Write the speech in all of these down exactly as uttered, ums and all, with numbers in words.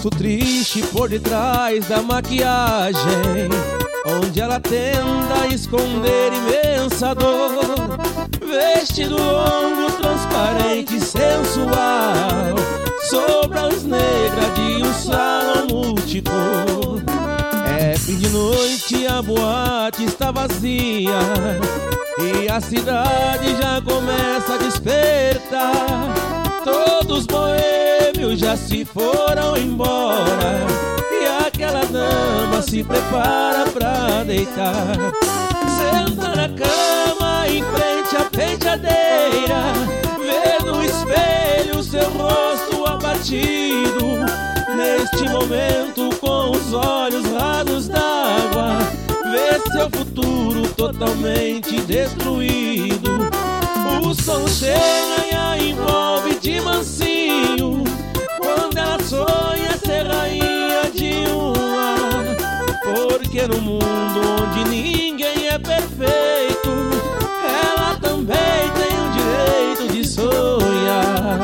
rosto triste por detrás da maquiagem, onde ela tenta esconder imensa dor. Vestido longo, transparente, sensual, sobras negras de um salão multicor. É fim de noite, a boate está vazia e a cidade já começa a despertar. Todos os boêmios já se foram embora e aquela dama se prepara pra deitar. Senta na cama em frente à penteadeira, vê no espelho seu rosto abatido. Neste momento, com os olhos rasos d'água, vê seu futuro totalmente destruído. O som chega e a envolve de mansinho, quando ela sonha ser rainha de um lar. Porque no mundo onde ninguém é perfeito, ela também tem o direito de sonhar.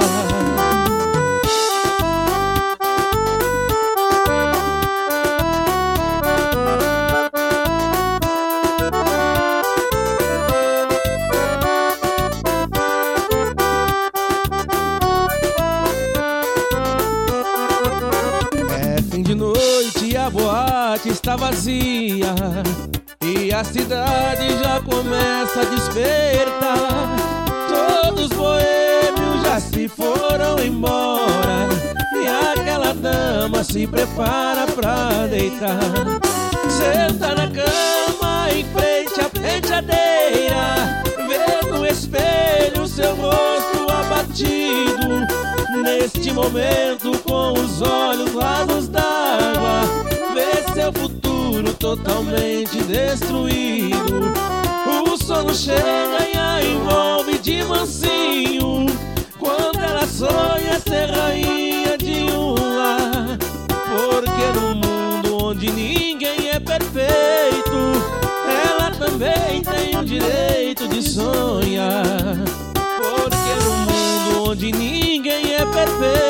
De noite a boate está vazia e a cidade já começa a despertar. Todos os boêmios já se foram embora e aquela dama se prepara pra deitar. Senta na cama em frente à penteadeira, vê no espelho seu rosto abatido. Neste momento, com os olhos rasos d'água, vê seu futuro totalmente destruído. O sono chega e a envolve de mansinho, quando ela sonha ser rainha de um lar. Porque no mundo onde ninguém é perfeito, ela também tem o direito de sonhar. Porque no mundo onde ninguém é perfeito,